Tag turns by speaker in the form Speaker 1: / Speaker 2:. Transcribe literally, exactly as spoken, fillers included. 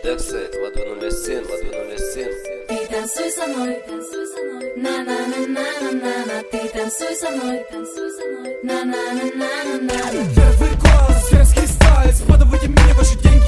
Speaker 1: Дексайд, два два ноль семь, два два ноль семь.
Speaker 2: Ты танцуй со мной, танцуй со мной, на-на-на-на-на-на, ты танцуй со мной, танцуй со мной, на-на-на-на-на-на.
Speaker 3: Первый класс, светский стайл, складывайте мне ваши деньги.